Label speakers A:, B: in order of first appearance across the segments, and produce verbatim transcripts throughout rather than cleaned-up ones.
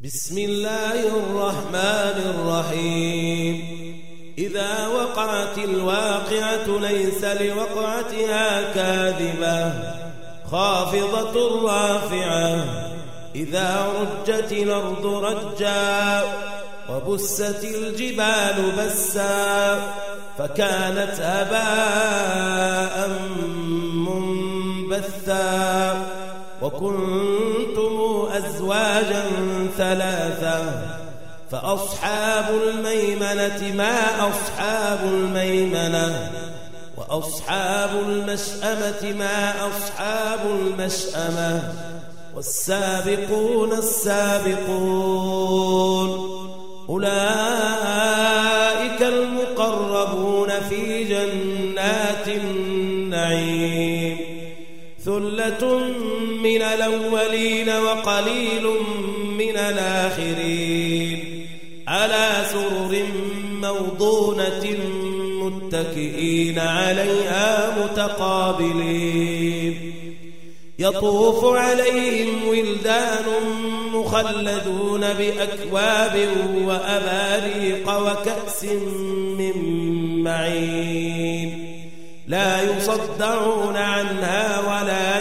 A: بسم الله الرحمن الرحيم. إذا وقعت الواقعة ليس لوقعتها كاذبة خافضة رافعة. إذا رجت الأرض رجا وبست الجبال بسا فكانت هباء منبثا وكنتم أزواجا ثلاثة فأصحاب الميمنة ما أصحاب الميمنة وأصحاب المشأمة ما أصحاب المشأمة والسابقون السابقون أولئك المقربون في جنات النعيم. ثلة من الأولين وقليل من الآخرين على سرر موضونة متكئين عليها متقابلين. يطوف عليهم ولدان مخلدون بأكواب وأباريق وكأس من معين لا يصدعون عنها ولا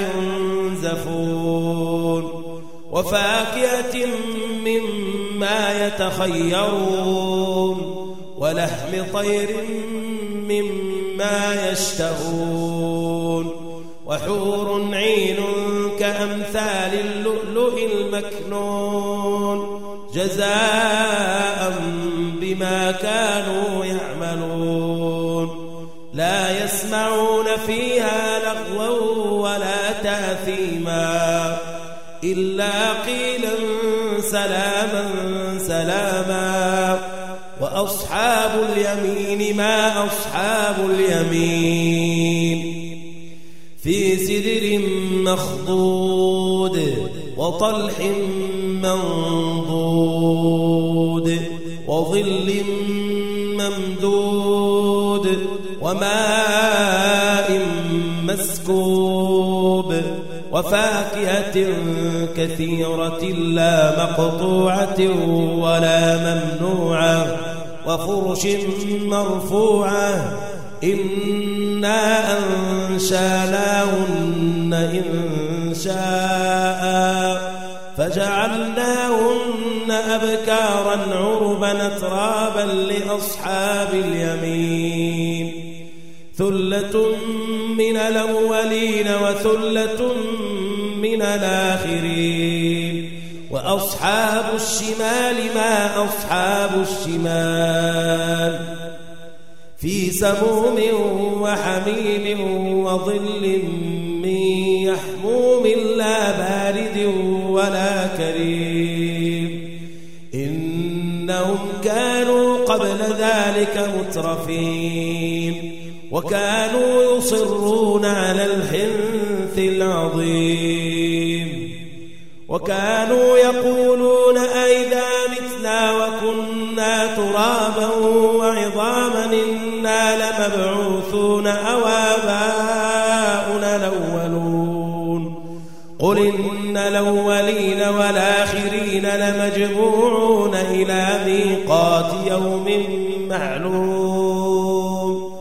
A: ينزفون. وفاكهة مما يتخيرون ولحم طير مما يشتهون. وحور عين كأمثال اللؤلؤ المكنون جزاء بما كانوا يعملون. لا يسمعون فيها لغوا ولا تاثيما إلا قيلا سلاما سلاما. وأصحاب اليمين ما أصحاب اليمين في سدر مخضود وطلح منضود وظل ممدود وماء مسكوب وفاكهة كثيرة لا مقطوعة ولا ممنوعة وفرش مرفوعة. إنا أنشأناهن إنشاء فجعلناهن أبكارا عربا أترابا لأصحاب اليمين. ثلة من الأولين وثلة من الآخرين. وأصحاب الشمال ما أصحاب الشمال في سموم وحميم وظل من يحموم لا بارد ولا كريم. إنهم كانوا قبل ذلك مترفين وكانوا يصرون على الحنث العظيم وكانوا يقولون أئذا متنا وكنا ترابا وعظاما إنا لمبعوثون أو آباؤنا الأولون. قل إن الأولين والآخرين لمجموعون إلى ميقات يوم معلوم.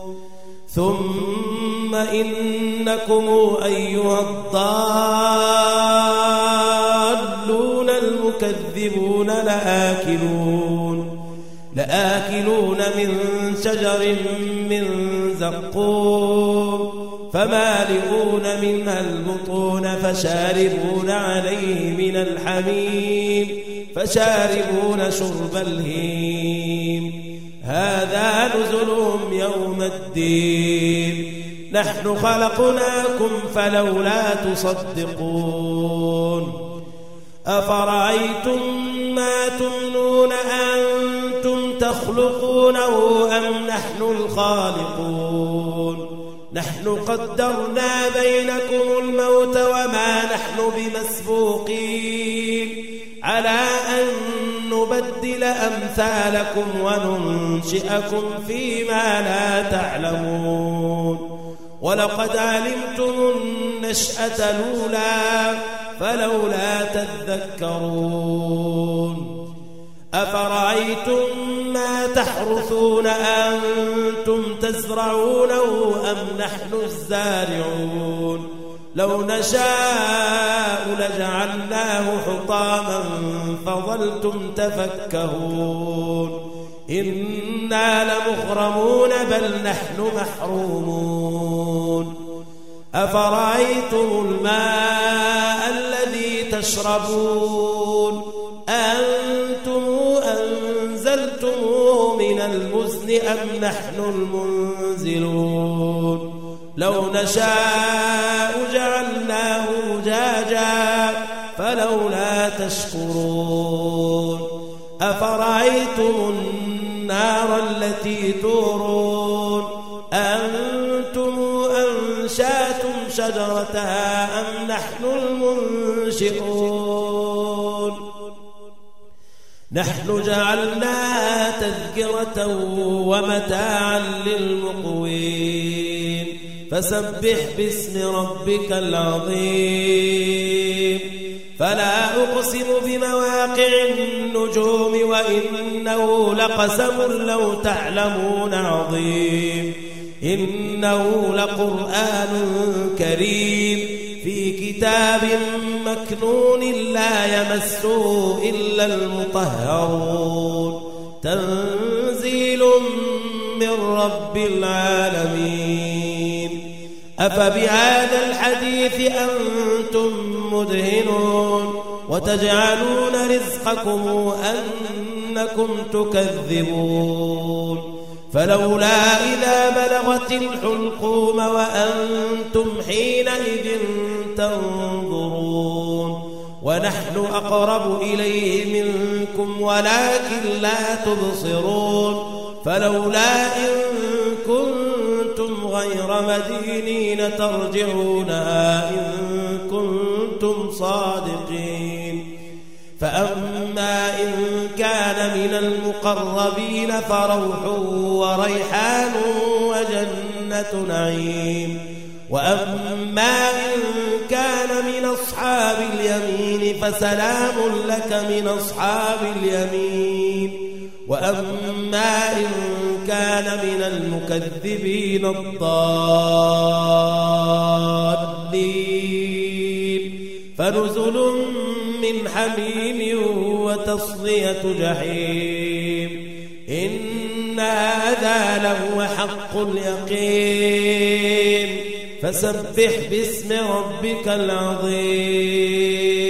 A: ثم إنكم أيها الضالون المكذبون لآكلون لآكلون من شجر من زقوم فمالئون منها البطون فشاربون عليه من الحميم فشاربون شرب الهيم. هذا نزلهم يوم الدين. نحن خلقناكم فلولا تصدقون. أفرأيتم ما تمنون أنتم تخلقونه أم نحن الخالقون؟ نحن قدرنا بينكم الموت وما نحن بمسبوقين على أن نبدل أمثالكم وننشئكم فيما لا تعلمون. ولقد علمتم النشأة الأولى فلولا تذكرون. أفرأيتم ما تحرثون أنتم تزرعونه أم نحن الزارعون لو نشاء لجعلناه حطاما فظلتم تفكهون إنا لمغرمون بل نحن محرومون أفرأيتم الماء الذي تشربون أنتم أنزلتموه من المزن أم نحن المنزلون لو نشاء جعلناه أجاجا فلولا تشكرون أفرأيتم النار التي تورون أنتم أنشأتم شجرتها أم نحن المنشئون نحن جعلناها تذكرة ومتاعا للمقوين فسبح باسم ربك العظيم فلا أقسم بمواقع النجوم وإنه لقسم لو تعلمون عظيم إنه لقرآن كريم في كتاب مكنون لا يمسه إلا المطهرون تنزيل من رب العالمين أفبهذا الحديث أنتم مدهنون وتجعلون رزقكم أنكم تكذبون فلولا إذا بلغت الحلقوم وأنتم حينئذ تنظرون ونحن أقرب إليه منكم ولكن لا تبصرون فلولا إن كنتم غير مدينين ترجعونها إن كنتم صادقين فأما إن كان من المقربين فروح وريحان وجنة نعيم وأما إن كان من أصحاب اليمين فسلام لك من أصحاب اليمين وأما إن كان من المكذبين الضالين فنزل من حميم وتصلية جحيم إن هذا لهو حق اليقين فسبح باسم ربك العظيم